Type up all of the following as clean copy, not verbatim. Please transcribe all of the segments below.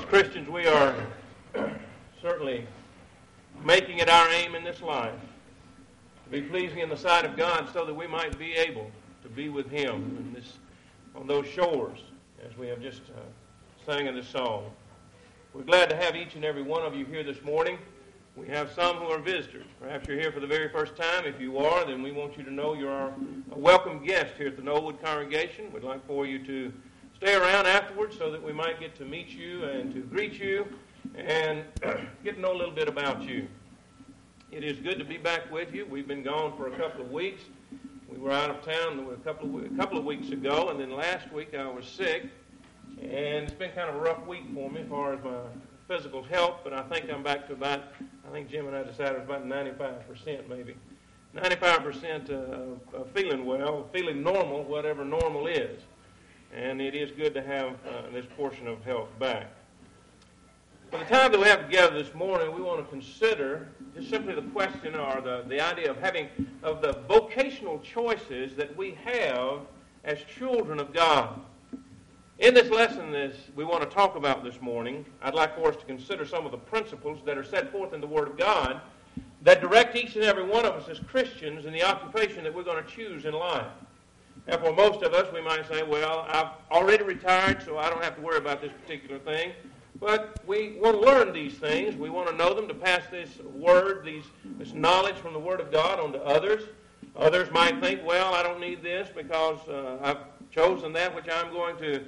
Christians, we are certainly making it our aim in this life to be pleasing in the sight of God so that we might be able to be with Him on those shores, as we have just sang in this song. We're glad to have each and every one of you here this morning. We have some who are visitors. Perhaps you're here for the very first time. If you are, then we want you to know you're a welcome guest here at the Knollwood congregation. We'd like for you to stay around afterwards so that we might get to meet you and to greet you and get to know a little bit about you. It is good to be back with you. We've been gone for a couple of weeks. We were out of town a couple of weeks ago, and then last week I was sick, and it's been kind of a rough week for me as far as my physical health, but I think I'm back to about, I think Jim and I decided it was about 95% maybe. 95% of feeling well, feeling normal, whatever normal is. And it is good to have this portion of health back. For the time that we have together this morning, we want to consider just simply the question or the idea of the vocational choices that we have as children of God. In this lesson we want to talk about this morning, I'd like for us to consider some of the principles that are set forth in the Word of God that direct each and every one of us as Christians in the occupation that we're going to choose in life. Now, for most of us, we might say, well, I've already retired, so I don't have to worry about this particular thing. But we want to learn these things. We want to know them to pass this word, this knowledge from the Word of God on to others. Others might think, well, I don't need this because I've chosen that which I'm going to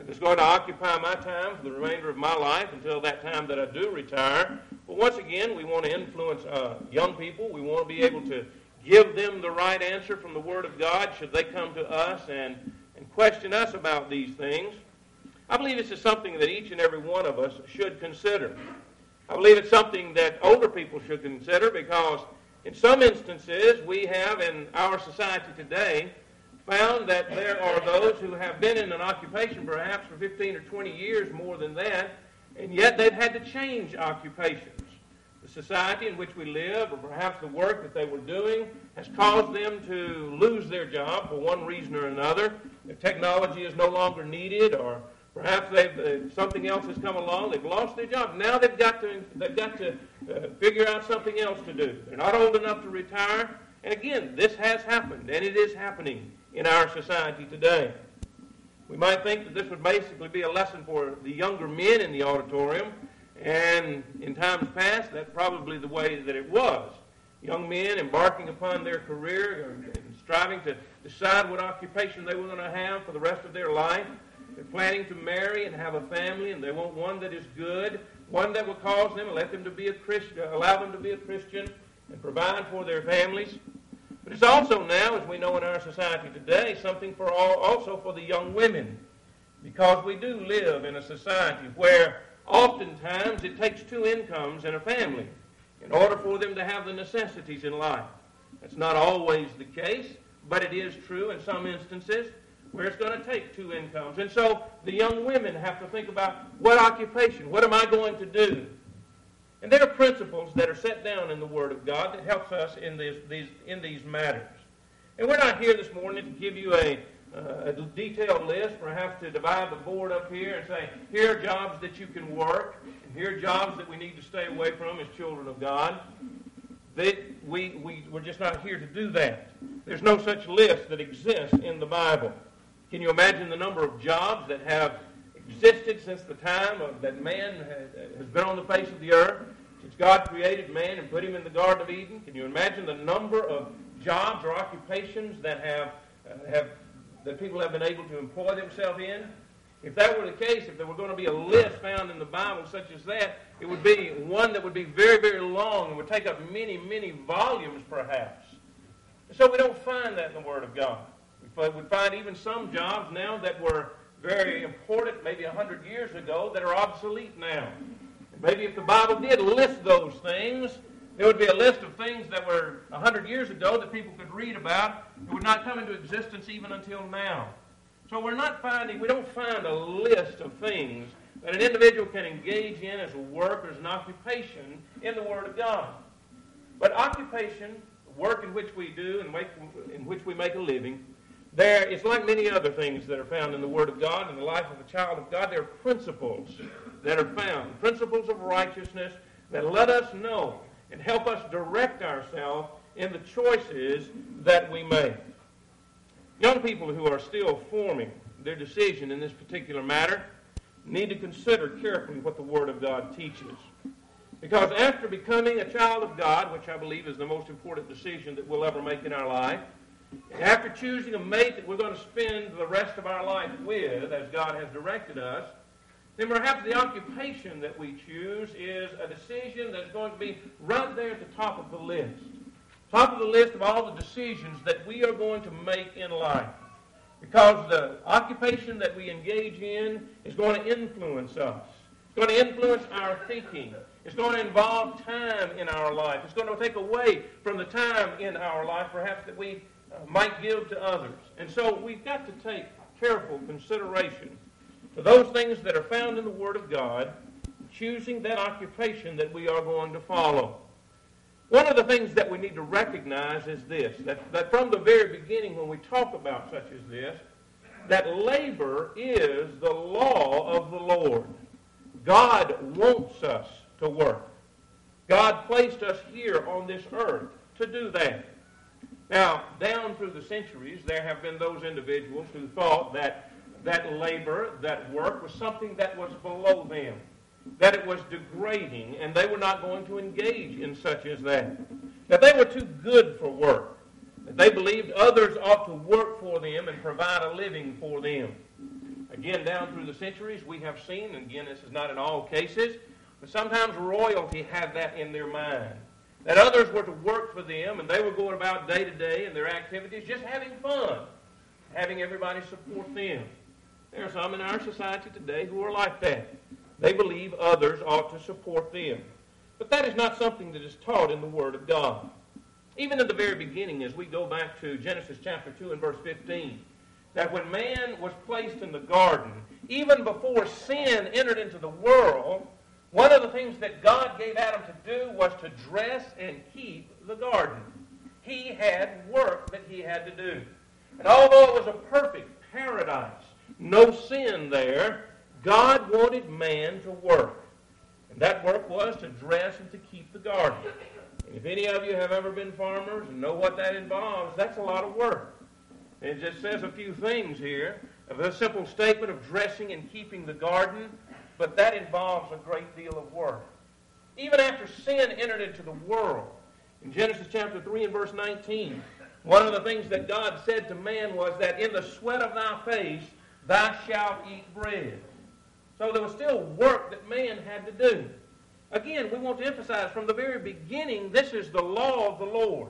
occupy my time for the remainder of my life until that time that I do retire. But once again, we want to influence young people. We want to be able to give them the right answer from the Word of God should they come to us and question us about these things. I believe this is something that each and every one of us should consider. I believe it's something that older people should consider because in some instances we have in our society today found that there are those who have been in an occupation perhaps for 15 or 20 years, more than that, and yet they've had to change occupations. The society in which we live, or perhaps the work that they were doing, has caused them to lose their job for one reason or another. The technology is no longer needed, or perhaps something else has come along. They've lost their job. Now they've got to figure out something else to do. They're not old enough to retire. And again, this has happened, and it is happening in our society today. We might think that this would basically be a lesson for the younger men in the auditorium. And in times past, that's probably the way that it was. Young men embarking upon their career and striving to decide what occupation they were going to have for the rest of their life. They're planning to marry and have a family, and they want one that is good, one that will cause them, let them to be a Christian, allow them to be a Christian, and provide for their families. But it's also now, as we know in our society today, something also for the young women, because we do live in a society where oftentimes it takes two incomes in a family in order for them to have the necessities in life. That's not always the case, but it is true in some instances where it's going to take two incomes. And so the young women have to think about what occupation, what am I going to do? And there are principles that are set down in the Word of God that helps us in these matters. And we're not here this morning to give you a detailed list, perhaps to divide the board up here and say, here are jobs that you can work, and here are jobs that we need to stay away from as children of God. We're just not here to do that. There's no such list that exists in the Bible. Can you imagine the number of jobs that have existed since the time that man has been on the face of the earth, since God created man and put him in the Garden of Eden? Can you imagine the number of jobs or occupations that that people have been able to employ themselves in? If that were the case, if there were going to be a list found in the Bible such as that, it would be one that would be very, very long and would take up many, many volumes perhaps. And so we don't find that in the Word of God. We would find even some jobs now that were very important maybe 100 years ago that are obsolete now. And maybe if the Bible did list those things, there would be a list of things that were 100 years ago that people could read about. It would not come into existence even until now. So we don't find a list of things that an individual can engage in as a work or as an occupation in the Word of God. But occupation, work in which we do and in which we make a living, it's like many other things that are found in the Word of God, in the life of a child of God. There are principles that are found, principles of righteousness that let us know and help us direct ourselves in the choices that we make. Young people who are still forming their decision in this particular matter need to consider carefully what the Word of God teaches. Because after becoming a child of God, which I believe is the most important decision that we'll ever make in our life, and after choosing a mate that we're going to spend the rest of our life with, as God has directed us, then perhaps the occupation that we choose is a decision that's going to be right there at the top of the list. Top of the list of all the decisions that we are going to make in life. Because the occupation that we engage in is going to influence us. It's going to influence our thinking. It's going to involve time in our life. It's going to take away from the time in our life, perhaps, that we might give to others. And so we've got to take careful consideration to those things that are found in the Word of God, choosing that occupation that we are going to follow. One of the things that we need to recognize is this, that from the very beginning when we talk about such as this, that labor is the law of the Lord. God wants us to work. God placed us here on this earth to do that. Now, down through the centuries, there have been those individuals who thought that labor, that work, was something that was below them, that it was degrading, and they were not going to engage in such as that. That they were too good for work. That they believed others ought to work for them and provide a living for them. Again, down through the centuries, we have seen, and again, this is not in all cases, but sometimes royalty had that in their mind. That others were to work for them, and they were going about day to day in their activities just having fun, having everybody support them. There are some in our society today who are like that. They believe others ought to support them. But that is not something that is taught in the Word of God. Even in the very beginning, as we go back to Genesis chapter 2 and verse 15, that when man was placed in the garden, even before sin entered into the world, one of the things that God gave Adam to do was to dress and keep the garden. He had work that he had to do. And although it was a perfect paradise, no sin there, God wanted man to work. And that work was to dress and to keep the garden. And if any of you have ever been farmers and know what that involves, that's a lot of work. And it just says a few things here of a simple statement of dressing and keeping the garden, but that involves a great deal of work. Even after sin entered into the world, in Genesis chapter 3 and verse 19, one of the things that God said to man was that in the sweat of thy face thou shalt eat bread. So there was still work that man had to do. Again, we want to emphasize from the very beginning, this is the law of the Lord.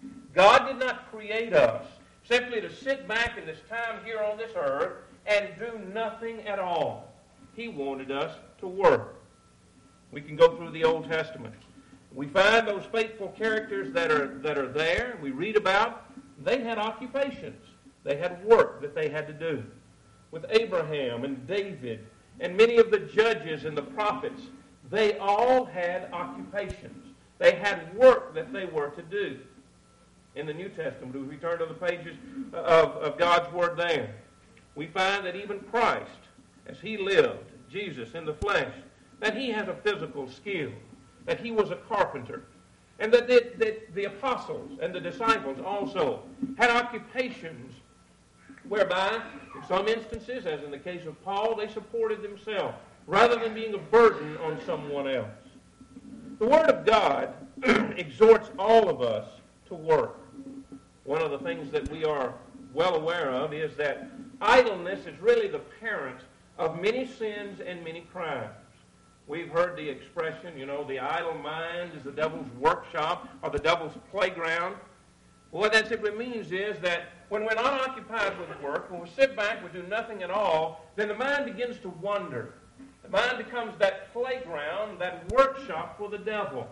God did not create us simply to sit back in this time here on this earth and do nothing at all. He wanted us to work. We can go through the Old Testament. We find those faithful characters that are there, we read about, they had occupations. They had work that they had to do. With Abraham and David and many of the judges and the prophets, they all had occupations. They had work that they were to do. In the New Testament, if we turn to the pages of God's Word there, we find that even Christ, as he lived, Jesus in the flesh, that he has a physical skill, that he was a carpenter, and that the apostles and the disciples also had occupations whereby, in some instances, as in the case of Paul, they supported themselves rather than being a burden on someone else. The Word of God exhorts all of us to work. One of the things that we are well aware of is that idleness is really the parent of many sins and many crimes. We've heard the expression, the idle mind is the devil's workshop or the devil's playground. Well, what that simply means is that when we're not occupied with work, when we sit back, we do nothing at all, then the mind begins to wander. The mind becomes that playground, that workshop for the devil.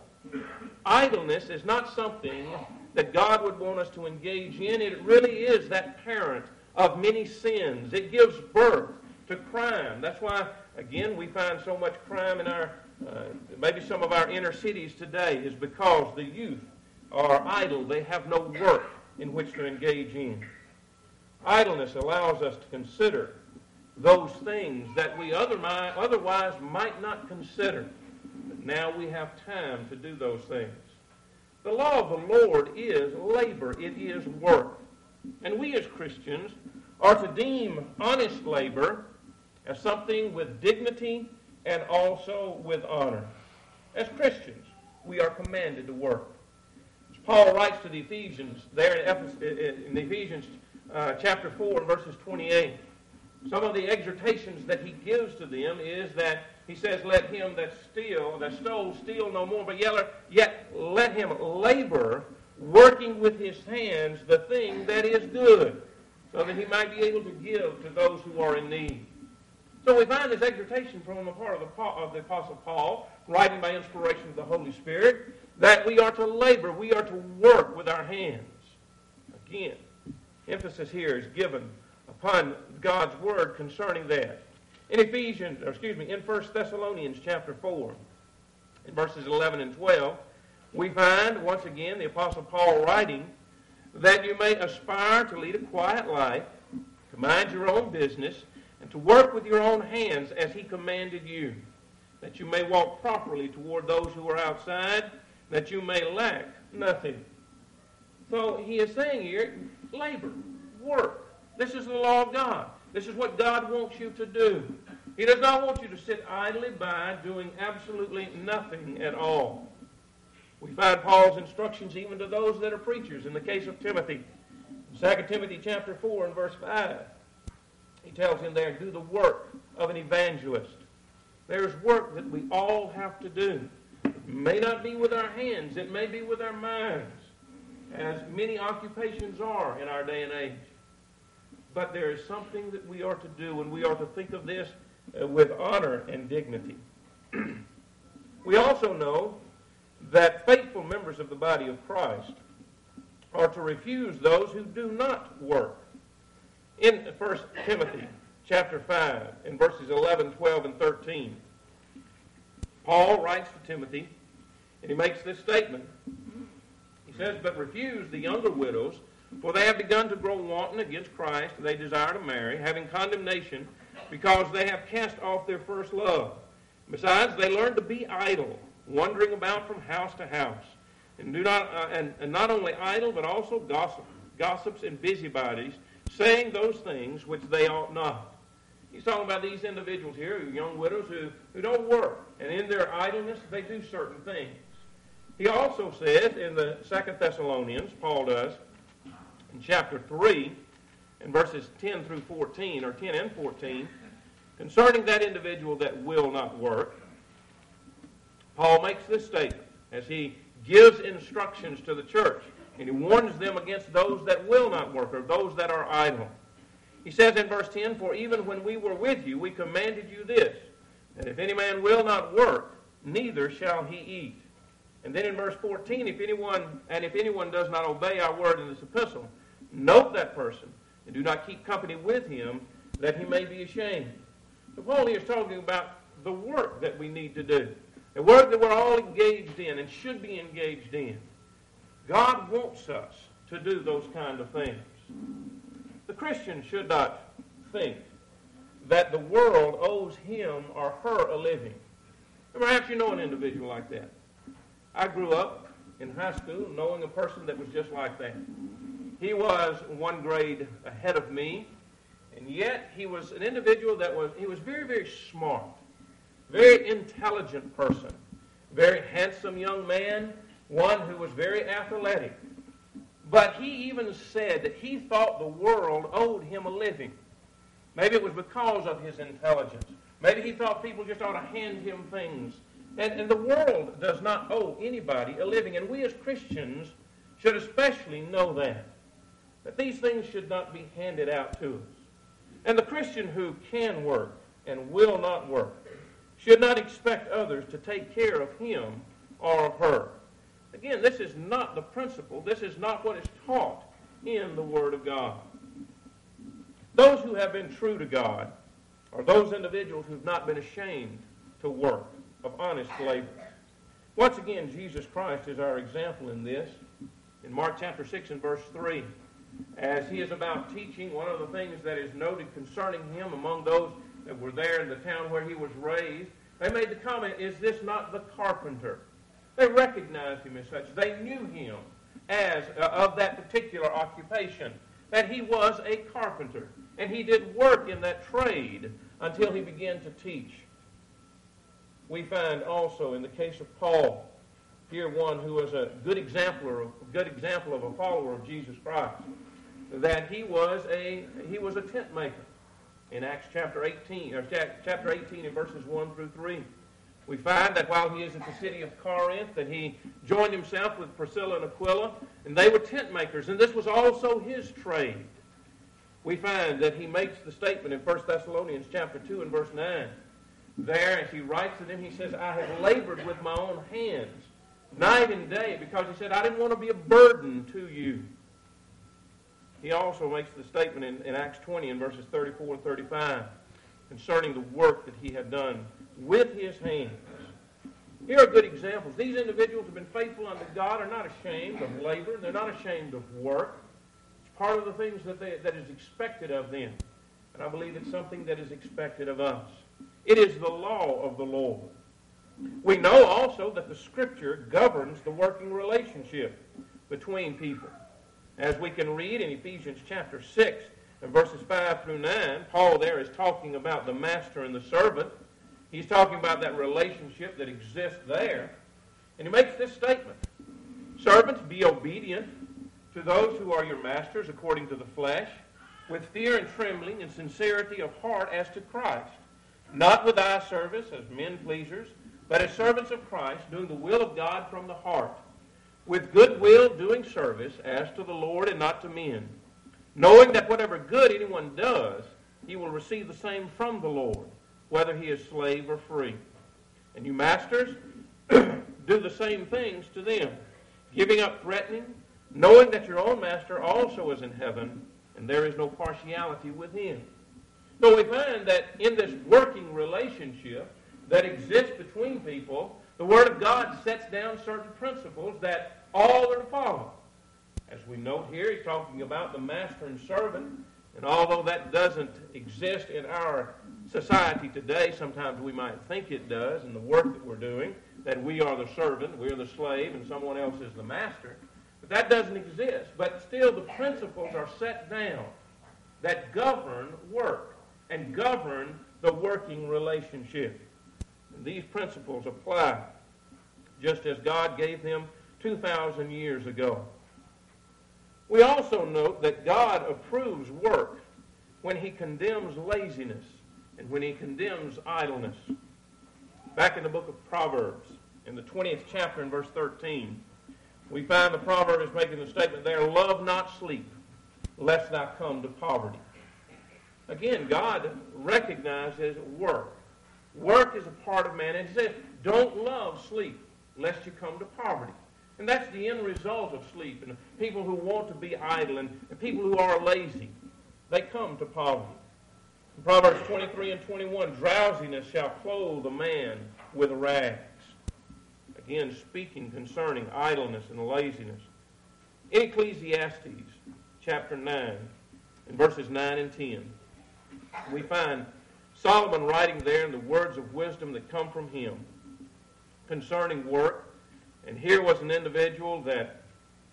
Idleness is not something that God would want us to engage in. It really is that parent of many sins. It gives birth to crime. That's why, again, we find so much crime in our, maybe some of our inner cities today, is because the youth are idle. They have no work in which to engage in. Idleness allows us to consider those things that we otherwise might not consider. But now we have time to do those things. The law of the Lord is labor. It is work. And we as Christians are to deem honest labor as something with dignity and also with honor. As Christians, we are commanded to work. As Paul writes to the Ephesians, there in Ephesians chapter 4, verses 28, some of the exhortations that he gives to them is that he says, let him that stole steal no more, but yet let him labor, working with his hands the thing that is good, so that he might be able to give to those who are in need. So we find this exhortation from the part of the Apostle Paul, writing by inspiration of the Holy Spirit, that we are to labor, we are to work with our hands. Again, emphasis here is given upon God's word concerning that. In 1 Thessalonians chapter 4, in verses 11 and 12, we find, once again, the Apostle Paul writing, that you may aspire to lead a quiet life, to mind your own business, and to work with your own hands as he commanded you, that you may walk properly toward those who are outside, that you may lack nothing. So he is saying here, labor, work. This is the law of God. This is what God wants you to do. He does not want you to sit idly by doing absolutely nothing at all. We find Paul's instructions even to those that are preachers in the case of Timothy. In 2 Timothy chapter 4 and verse 5, he tells him there, do the work of an evangelist. There's work that we all have to do. It may not be with our hands. It may be with our minds, as many occupations are in our day and age. But there is something that we are to do, and we are to think of this with honor and dignity. We also know that faithful members of the body of Christ are to refuse those who do not work. In 1 Timothy chapter 5, in verses 11, 12, and 13, Paul writes to Timothy, and he makes this statement. He says, but refuse the younger widows, for they have begun to grow wanton against Christ, and they desire to marry, having condemnation, because they have cast off their first love. Besides, they learn to be idle, wandering about from house to house, and not only idle, but also gossips and busybodies, saying those things which they ought not. He's talking about these individuals here, young widows who don't work, and in their idleness they do certain things. He also says in the 2 Thessalonians, Paul does, in chapter 3, in verses 10 through 14, or 10 and 14, concerning that individual that will not work, Paul makes this statement as he gives instructions to the church, and he warns them against those that will not work, or those that are idle. He says in verse 10, for even when we were with you, we commanded you this, that if any man will not work, neither shall he eat. And then in verse 14, if anyone does not obey our word in this epistle, note that person, and do not keep company with him, that he may be ashamed. So Paul here is talking about the work that we need to do, the work that we're all engaged in and should be engaged in. God wants us to do those kind of things. The Christian should not think that the world owes him or her a living. And perhaps you know an individual like that. I grew up in high school knowing a person that was just like that. He was one grade ahead of me, and yet he was an individual he was very, very smart, very intelligent person, very handsome young man, one who was very athletic. But he even said that he thought the world owed him a living. Maybe it was because of his intelligence. Maybe he thought people just ought to hand him things. And the world does not owe anybody a living. And we as Christians should especially know that these things should not be handed out to us. And the Christian who can work and will not work should not expect others to take care of him or of her. Again, this is not the principle. This is not what is taught in the Word of God. Those who have been true to God are those individuals who have not been ashamed to work of honest labor. Once again, Jesus Christ is our example in this. In Mark chapter 6 and verse 3, as he is about teaching, one of the things that is noted concerning him among those that were there in the town where he was raised, they made the comment, "Is this not the carpenter?" They recognized him as such. They knew him as of that particular occupation, that he was a carpenter. And he did work in that trade until he began to teach. We find also in the case of Paul, here one who was a good example of a follower of Jesus Christ, that he was a tent maker. In Acts chapter 18 in verses 1 through 3. We find that while he is at the city of Corinth, that he joined himself with Priscilla and Aquila, and they were tent makers, and this was also his trade. We find that he makes the statement in 1 Thessalonians chapter 2 and verse 9. There, as he writes to them, he says, "I have labored with my own hands, night and day," because he said, "I didn't want to be a burden to you." He also makes the statement in Acts 20 in verses 34 and 35 concerning the work that he had done with his hands. Here are good examples. These individuals have been faithful unto God, are not ashamed of labor. They're not ashamed of work. It's part of the things that is expected of them. And I believe it's something that is expected of us. It is the law of the Lord. We know also that the Scripture governs the working relationship between people. As we can read in Ephesians chapter 6 and verses 5 through 9, Paul there is talking about the master and the servant. He's talking about that relationship that exists there. And he makes this statement: "Servants, be obedient to those who are your masters according to the flesh, with fear and trembling and sincerity of heart as to Christ, not with eye service as men pleasers, but as servants of Christ, doing the will of God from the heart, with good will doing service as to the Lord and not to men, knowing that whatever good anyone does, he will receive the same from the Lord, whether he is slave or free. And you masters, do the same things to them, giving up threatening, knowing that your own master also is in heaven, and there is no partiality with him." So we find that in this working relationship that exists between people, the Word of God sets down certain principles that all are to follow. As we note here, he's talking about the master and servant, and although that doesn't exist in our society today, sometimes we might think it does in the work that we're doing, that we are the servant, we're the slave, and someone else is the master. But that doesn't exist. But still the principles are set down that govern work and govern the working relationship. And these principles apply just as God gave them 2,000 years ago. We also note that God approves work when he condemns laziness and when he condemns idleness. Back in the book of Proverbs, in the 20th chapter in verse 13, we find the proverb is making the statement there, "Love not sleep, lest thou come to poverty." Again, God recognizes work. Work is a part of man, and he says, don't love sleep, lest you come to poverty. And that's the end result of sleep. And people who want to be idle and people who are lazy, they come to poverty. In Proverbs 23 and 21, "Drowsiness shall clothe a man with rags." Again, speaking concerning idleness and laziness. In Ecclesiastes chapter 9, in verses 9 and 10, we find Solomon writing there in the words of wisdom that come from him concerning work. And here was an individual that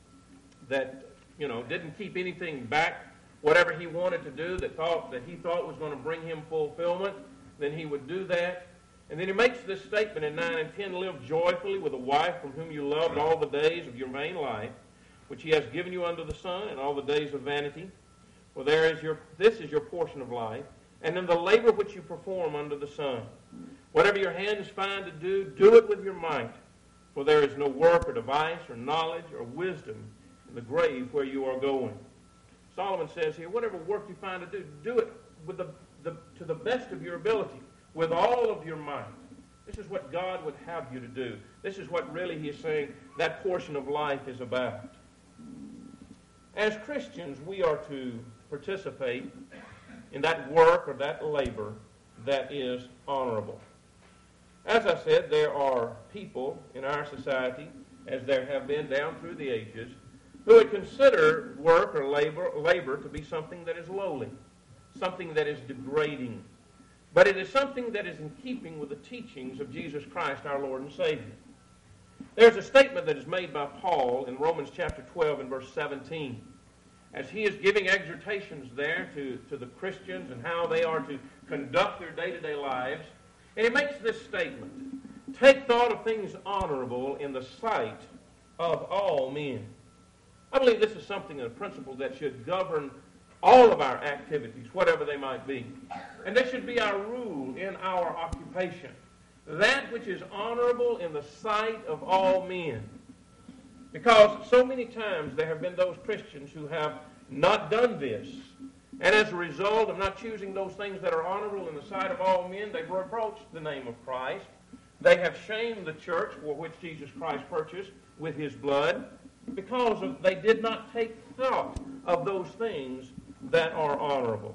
didn't keep anything back. Whatever he wanted to do that he thought was going to bring him fulfillment, then he would do that. And then he makes this statement in 9 and 10, "Live joyfully with a wife from whom you loved all the days of your vain life, which he has given you under the sun, and all the days of vanity. For this is your portion of life, and in the labor which you perform under the sun. Whatever your hands find to do, do it with your might. For there is no work or device or knowledge or wisdom in the grave where you are going." Solomon says here, whatever work you find to do it with to the best of your ability, with all of your might. This is what God would have you to do. This is what really he is saying that portion of life is about. As Christians, we are to participate in that work or that labor that is honorable. As I said, there are people in our society, as there have been down through the ages, who would consider work or labor to be something that is lowly, something that is degrading. But it is something that is in keeping with the teachings of Jesus Christ, our Lord and Savior. There's a statement that is made by Paul in Romans chapter 12 and verse 17, as he is giving exhortations there to the Christians and how they are to conduct their day-to-day lives. And he makes this statement: take thought of things honorable in the sight of all men. I believe this is something, a principle that should govern all of our activities, whatever they might be. And this should be our rule in our occupation. That which is honorable in the sight of all men. Because so many times there have been those Christians who have not done this. And as a result of not choosing those things that are honorable in the sight of all men, they've reproached the name of Christ. They have shamed the church for which Jesus Christ purchased with his blood, because they did not take thought of those things that are honorable.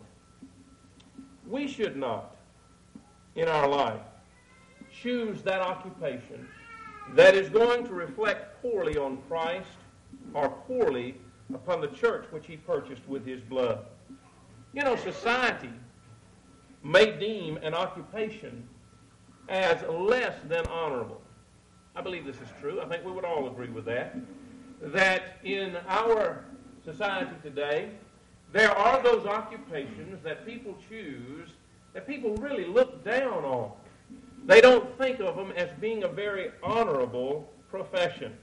We should not, in our life, choose that occupation that is going to reflect poorly on Christ or poorly upon the church which he purchased with his blood. You know, society may deem an occupation as less than honorable. I believe this is true. I think we would all agree with that. That in our society today, there are those occupations that people choose that people really look down on. They don't think of them as being a very honorable profession.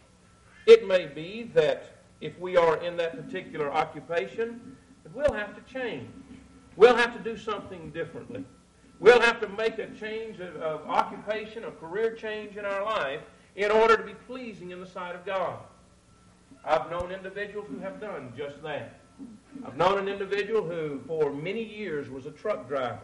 It may be that if we are in that particular occupation, we'll have to change. We'll have to do something differently. We'll have to make a change of occupation, a career change in our life in order to be pleasing in the sight of God. I've known individuals who have done just that. I've known an individual who for many years was a truck driver.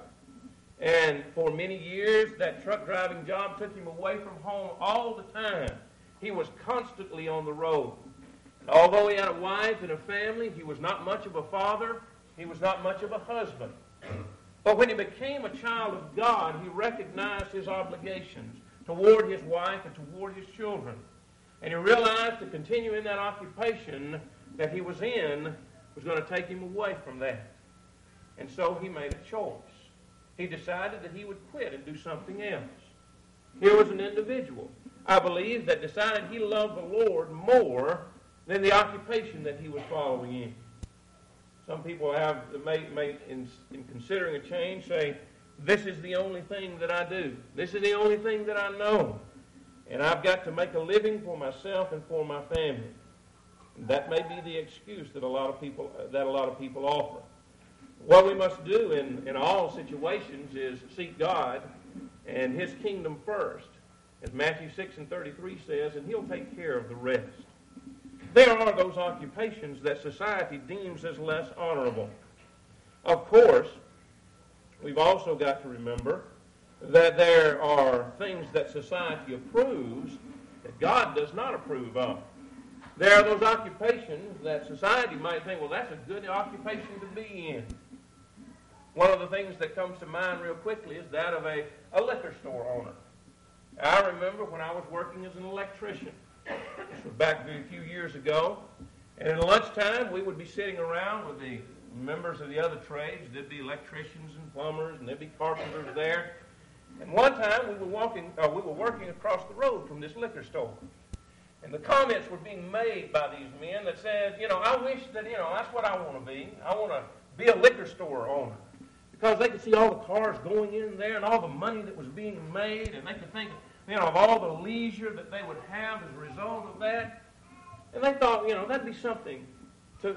And for many years, that truck driving job took him away from home all the time. He was constantly on the road. And although he had a wife and a family, he was not much of a father. He was not much of a husband. But when he became a child of God, he recognized his obligations toward his wife and toward his children. And he realized to continue in that occupation that he was in was going to take him away from that. And so he made a choice. He decided that he would quit and do something else. Here was an individual, I believe, that decided he loved the Lord more than the occupation that he was following in. Some people may in considering a change, say, this is the only thing that I do. This is the only thing that I know. And I've got to make a living for myself and for my family. And that may be the excuse that a lot of people offer. What we must do in all situations is seek God and his kingdom first, as Matthew 6:33 says, and he'll take care of the rest. There are those occupations that society deems as less honorable. Of course, we've also got to remember that there are things that society approves that God does not approve of. There are those occupations that society might think, well, that's a good occupation to be in. One of the things that comes to mind real quickly is that of a liquor store owner. I remember when I was working as an electrician. This was back a few years ago. And at lunchtime, we would be sitting around with the members of the other trades. There'd be electricians and plumbers, and there'd be carpenters there. And one time, we were working across the road from this liquor store. And the comments were being made by these men that said, I wish that, that's what I want to be. I want to be a liquor store owner. Because they could see all the cars going in there and all the money that was being made, and they could think, of all the leisure that they would have as a result of that. And they thought, that'd be something to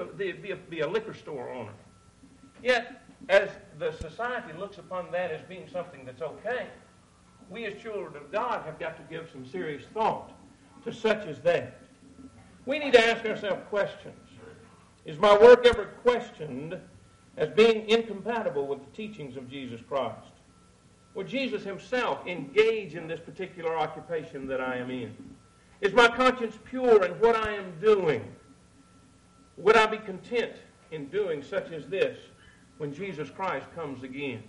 be a liquor store owner. Yet, as the society looks upon that as being something that's okay, we as children of God have got to give some serious thought to such as that. We need to ask ourselves questions. Is my work ever questioned as being incompatible with the teachings of Jesus Christ? Would Jesus himself engage in this particular occupation that I am in? Is my conscience pure in what I am doing? Would I be content in doing such as this when Jesus Christ comes again?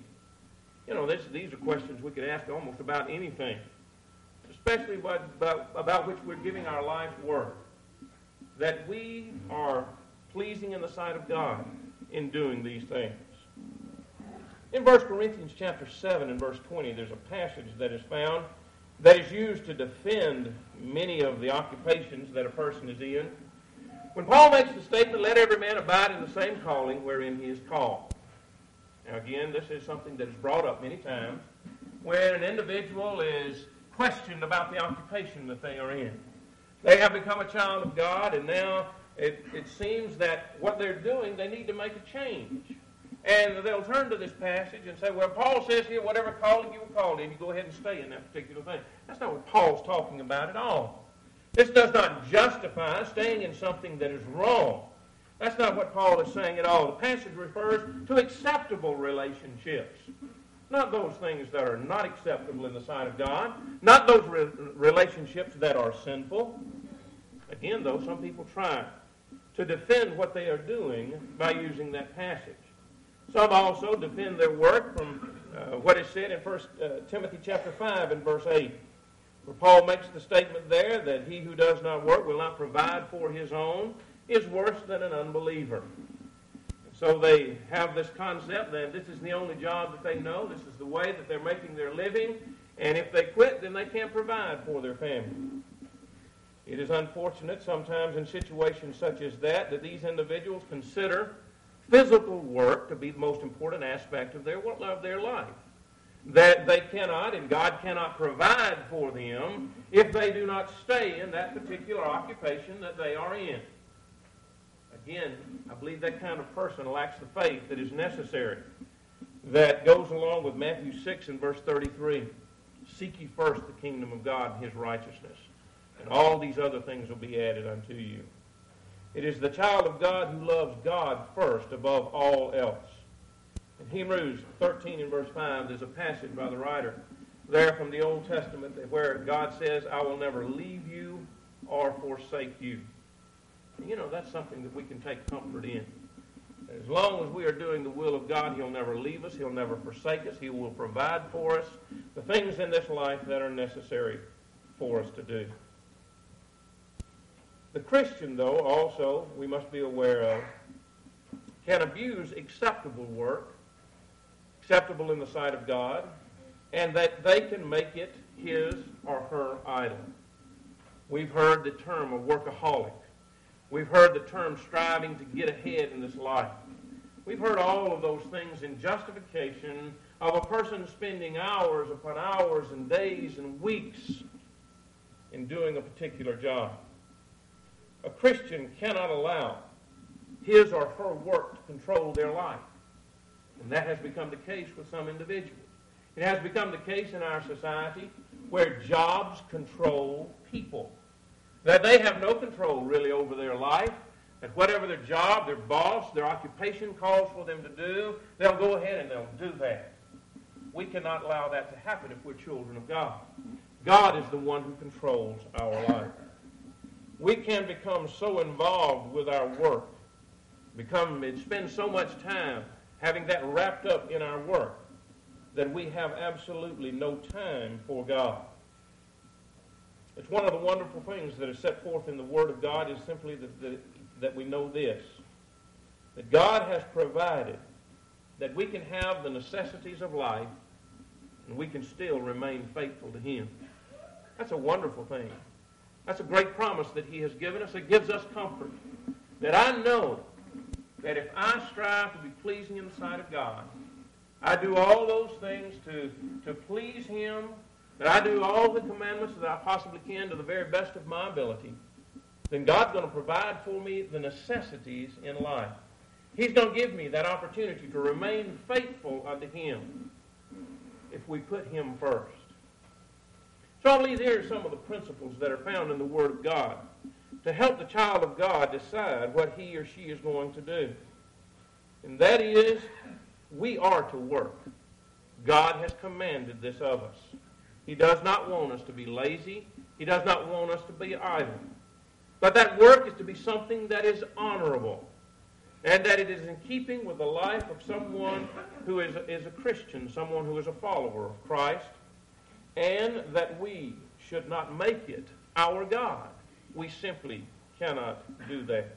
These are questions we could ask almost about anything, especially about which we're giving our life work. that we are pleasing in the sight of God in doing these things. In 1 Corinthians chapter 7 and verse 20, there's a passage that is found that is used to defend many of the occupations that a person is in. When Paul makes the statement, let every man abide in the same calling wherein he is called. Now again, this is something that is brought up many times when an individual is questioned about the occupation that they are in. They have become a child of God, and now it seems that what they're doing, they need to make a change. And they'll turn to this passage and say, well, Paul says here, whatever calling you were called in, you go ahead and stay in that particular thing. That's not what Paul's talking about at all. This does not justify staying in something that is wrong. That's not what Paul is saying at all. The passage refers to acceptable relationships. Not those things that are not acceptable in the sight of God. Not those relationships that are sinful. Again, though, some people try to defend what they are doing by using that passage. Some also defend their work from what is said in 1 Timothy chapter 5 and verse 8, where Paul makes the statement there that he who does not work will not provide for his own is worse than an unbeliever. So they have this concept that this is the only job that they know. This is the way that they're making their living. And if they quit, then they can't provide for their family. It is unfortunate sometimes in situations such as that these individuals consider physical work to be the most important aspect of their life. That they cannot and God cannot provide for them if they do not stay in that particular occupation that they are in. Again, I believe that kind of person lacks the faith that is necessary. That goes along with Matthew 6 and verse 33. Seek ye first the kingdom of God and his righteousness, and all these other things will be added unto you. It is the child of God who loves God first above all else. In Hebrews 13 and verse 5, there's a passage by the writer there from the Old Testament where God says, I will never leave you or forsake you. You know, that's something that we can take comfort in. As long as we are doing the will of God, he'll never leave us. He'll never forsake us. He will provide for us the things in this life that are necessary for us to do. The Christian, though, also, we must be aware of, can abuse acceptable work, acceptable in the sight of God, and that they can make it his or her idol. We've heard the term a workaholic. We've heard the term striving to get ahead in this life. We've heard all of those things in justification of a person spending hours upon hours and days and weeks in doing a particular job. A Christian cannot allow his or her work to control their life. And that has become the case with some individuals. It has become the case in our society where jobs control people. That they have no control really over their life. That whatever their job, their boss, their occupation calls for them to do, they'll go ahead and they'll do that. We cannot allow that to happen if we're children of God. God is the one who controls our life. We can become so involved with our work, spend so much time having that wrapped up in our work, that we have absolutely no time for God. It's one of the wonderful things that is set forth in the Word of God is simply that we know this, that God has provided that we can have the necessities of life and we can still remain faithful to Him. That's a wonderful thing. That's a great promise that He has given us. It gives us comfort that I know that if I strive to be pleasing in the sight of God, I do all those things to please Him, that I do all the commandments that I possibly can to the very best of my ability, then God's going to provide for me the necessities in life. He's going to give me that opportunity to remain faithful unto Him if we put Him first. So I believe here are some of the principles that are found in the Word of God to help the child of God decide what he or she is going to do. And that is, we are to work. God has commanded this of us. He does not want us to be lazy. He does not want us to be idle. But that work is to be something that is honorable, and that it is in keeping with the life of someone who is a Christian, someone who is a follower of Christ, and that we should not make it our God. We simply cannot do that.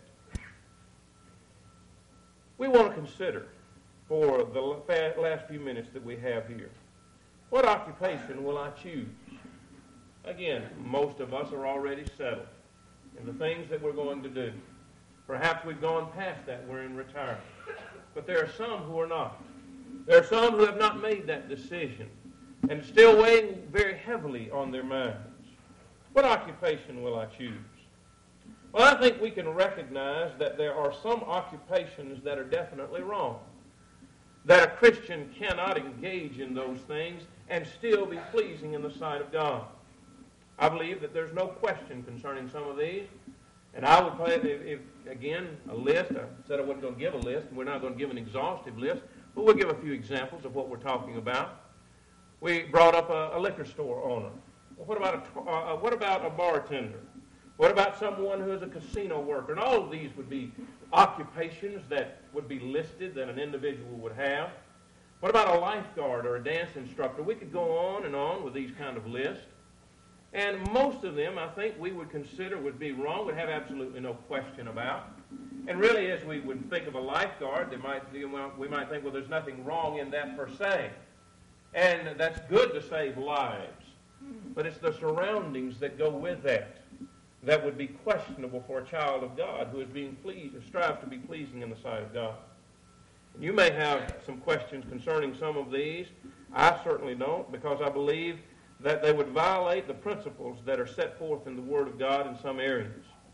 We want to consider, for the last few minutes that we have here, what occupation will I choose? Again, most of us are already settled in the things that we're going to do. Perhaps we've gone past that. We're in retirement. But there are some who are not. There are some who have not made that decision and still weighing very heavily on their minds. What occupation will I choose? Well, I think we can recognize that there are some occupations that are definitely wrong, that a Christian cannot engage in those things and still be pleasing in the sight of God. I believe that there's no question concerning some of these. And I would play, again, a list. I said I wasn't going to give a list, and we're not going to give an exhaustive list, but we'll give a few examples of what we're talking about. We brought up a liquor store owner. Well, what about a bartender? What about someone who is a casino worker? And all of these would be occupations that would be listed that an individual would have. What about a lifeguard or a dance instructor? We could go on and on with these kind of lists. And most of them, I think, we would consider would be wrong, would have absolutely no question about. And really, as we would think of a lifeguard, we might think, well, there's nothing wrong in that per se. And that's good to save lives. But it's the surroundings that go with that would be questionable for a child of God who is being pleased or strives to be pleasing in the sight of God. And you may have some questions concerning some of these. I certainly don't, because I believe that they would violate the principles that are set forth in the Word of God in some areas.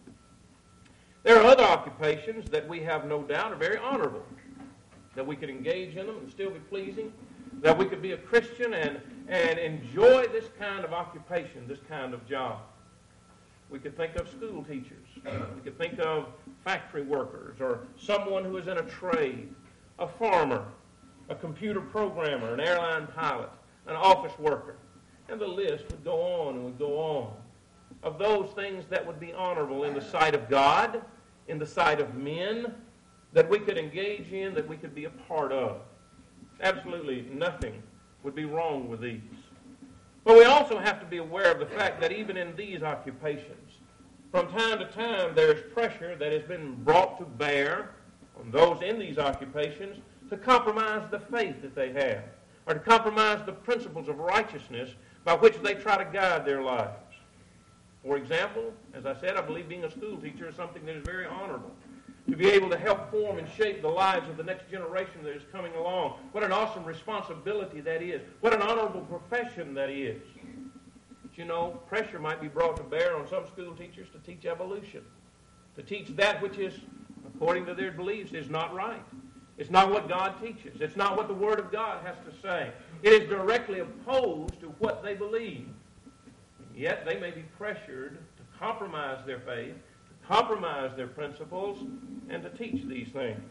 There are other occupations that we have no doubt are very honorable, that we could engage in them and still be pleasing, that we could be a Christian and enjoy this kind of occupation, this kind of job. We could think of school teachers. We could think of factory workers or someone who is in a trade, a farmer, a computer programmer, an airline pilot, an office worker. And the list would go on and would go on of those things that would be honorable in the sight of God, in the sight of men, that we could engage in, that we could be a part of. Absolutely nothing would be wrong with these. But we also have to be aware of the fact that even in these occupations, from time to time there is pressure that has been brought to bear on those in these occupations to compromise the faith that they have, or to compromise the principles of righteousness by which they try to guide their lives. For example, as I said, I believe being a school teacher is something that is very honorable. To be able to help form and shape the lives of the next generation that is coming along. What an awesome responsibility that is. What an honorable profession that is. But you know, pressure might be brought to bear on some school teachers to teach evolution. To teach that which is, according to their beliefs, is not right. It's not what God teaches. It's not what the Word of God has to say. It is directly opposed to what they believe. Yet they may be pressured to compromise their faith, to compromise their principles, and to teach these things.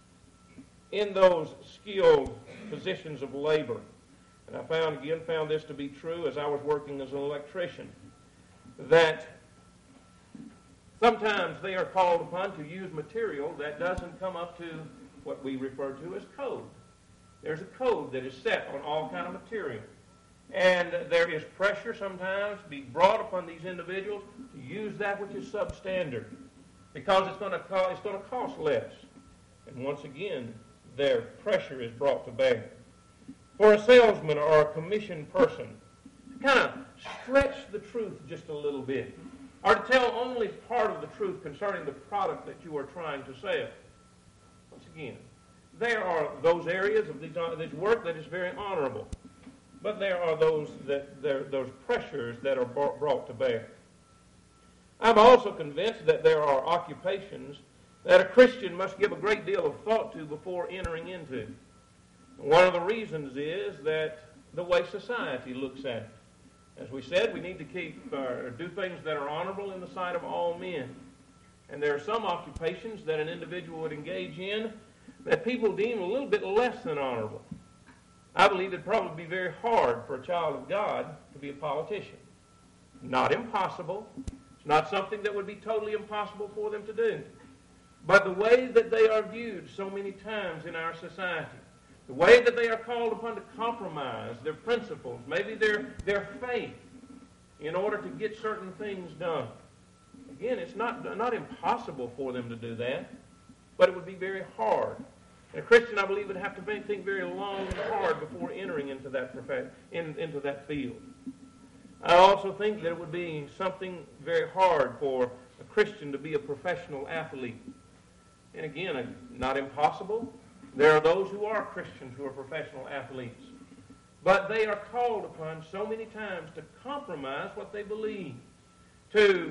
In those skilled positions of labor, and I found this to be true as I was working as an electrician, that sometimes they are called upon to use material that doesn't come up to what we refer to as code. There's a code that is set on all kind of material. And there is pressure sometimes to be brought upon these individuals to use that which is substandard, because it's going to cost less. And once again, their pressure is brought to bear. For a salesman or a commissioned person, to kind of stretch the truth just a little bit, or to tell only part of the truth concerning the product that you are trying to sell. Once again, there are those areas of this work that is very honorable. But there are those pressures that are brought to bear. I'm also convinced that there are occupations that a Christian must give a great deal of thought to before entering into. One of the reasons is that the way society looks at it. As we said, we need to do things that are honorable in the sight of all men. And there are some occupations that an individual would engage in that people deem a little bit less than honorable. I believe it'd probably be very hard for a child of God to be a politician. Not impossible. It's not something that would be totally impossible for them to do. But the way that they are viewed so many times in our society, the way that they are called upon to compromise their principles, maybe their faith, in order to get certain things done. Again, it's not impossible for them to do that, but it would be very hard. And a Christian, I believe, would have to think very long and hard before entering into that into that field. I also think that it would be something very hard for a Christian to be a professional athlete. And again, not impossible. There are those who are Christians who are professional athletes. But they are called upon so many times to compromise what they believe, to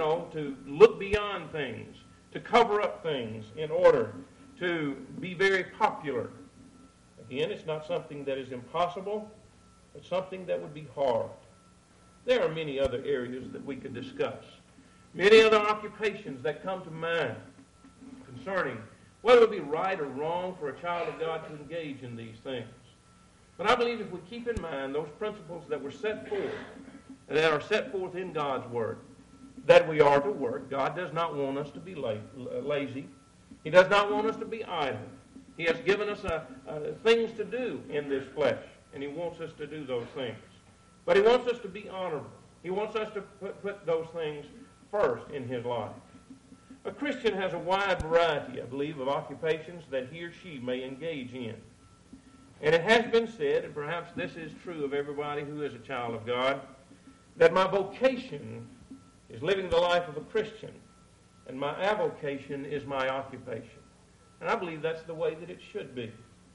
look beyond things, to cover up things in order to be very popular. Again, it's not something that is impossible, but something that would be hard. There are many other areas that we could discuss. Many other occupations that come to mind concerning whether it would be right or wrong for a child of God to engage in these things. But I believe if we keep in mind those principles that were set forth, and that are set forth in God's Word, that we are to work. God does not want us to be lazy. He does not want us to be idle. He has given us things to do in this flesh, and He wants us to do those things. But He wants us to be honorable. He wants us to put those things first in His life. A Christian has a wide variety, I believe, of occupations that he or she may engage in. And it has been said, and perhaps this is true of everybody who is a child of God, that my vocation is living the life of a Christian, and my avocation is my occupation. And I believe that's the way that it should be.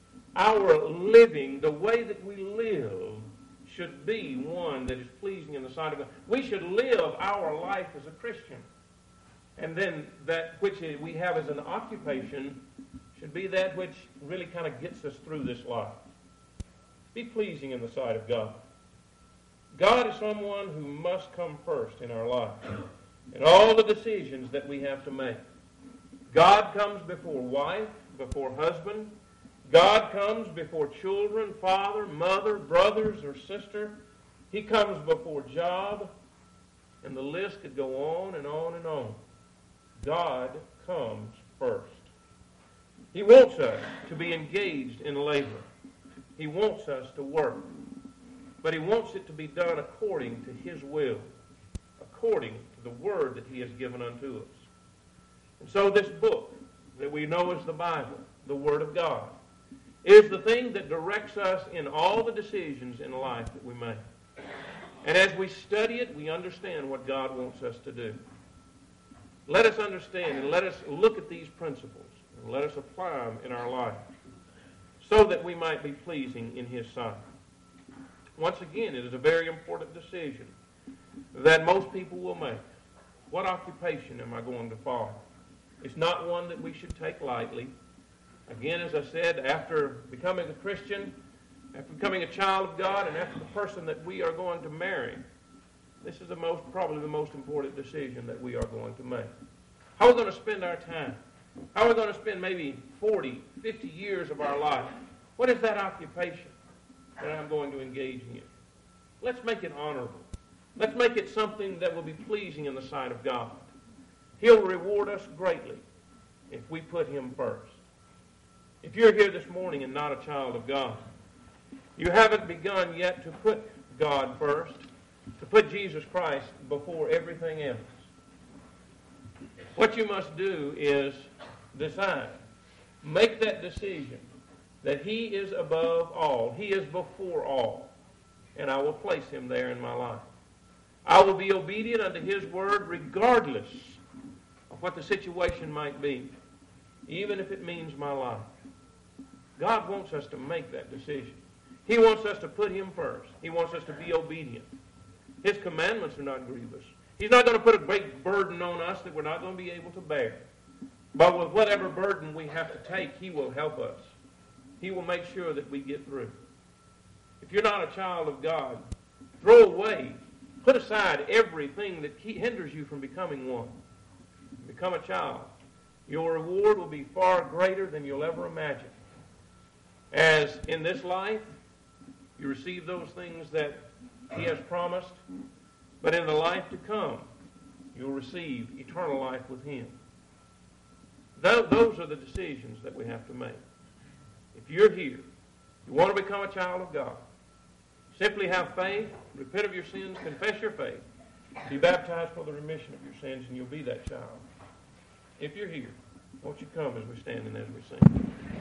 Our living, the way that we live, should be one that is pleasing in the sight of God. We should live our life as a Christian. And then that which we have as an occupation should be that which really kind of gets us through this life. Be pleasing in the sight of God. God is someone who must come first in our life in all the decisions that we have to make. God comes before wife, before husband. God comes before children, father, mother, brothers, or sister. He comes before job, and the list could go on and on and on. God comes first. He wants us to be engaged in labor. He wants us to work. But He wants it to be done according to His will, according to the Word that He has given unto us. And so this book that we know as the Bible, the Word of God, is the thing that directs us in all the decisions in life that we make. And as we study it, we understand what God wants us to do. Let us understand and let us look at these principles and let us apply them in our life so that we might be pleasing in His sight. Once again, it is a very important decision that most people will make. What occupation am I going to follow? It's not one that we should take lightly. Again, as I said, after becoming a Christian, after becoming a child of God, and after the person that we are going to marry, this is probably the most important decision that we are going to make. How are we going to spend our time? How are we going to spend maybe 40, 50 years of our life? What is that occupation that I'm going to engage in? Let's make it honorable. Let's make it something that will be pleasing in the sight of God. He'll reward us greatly if we put Him first. If you're here this morning and not a child of God, you haven't begun yet to put God first, to put Jesus Christ before everything else. What you must do is decide. Make that decision that He is above all. He is before all. And I will place Him there in my life. I will be obedient unto His word regardless of what the situation might be, even if it means my life. God wants us to make that decision. He wants us to put Him first. He wants us to be obedient. His commandments are not grievous. He's not going to put a great burden on us that we're not going to be able to bear. But with whatever burden we have to take, He will help us. He will make sure that we get through. If you're not a child of God, throw away, put aside everything that hinders you from becoming one. Become a child. Your reward will be far greater than you'll ever imagine. As in this life, you receive those things that He has promised, but in the life to come, you'll receive eternal life with Him. Those are the decisions that we have to make. If you're here, you want to become a child of God, simply have faith, repent of your sins, confess your faith, Be baptized for the remission of your sins, and you'll be that child. If you're here, won't you come as we stand and as we sing?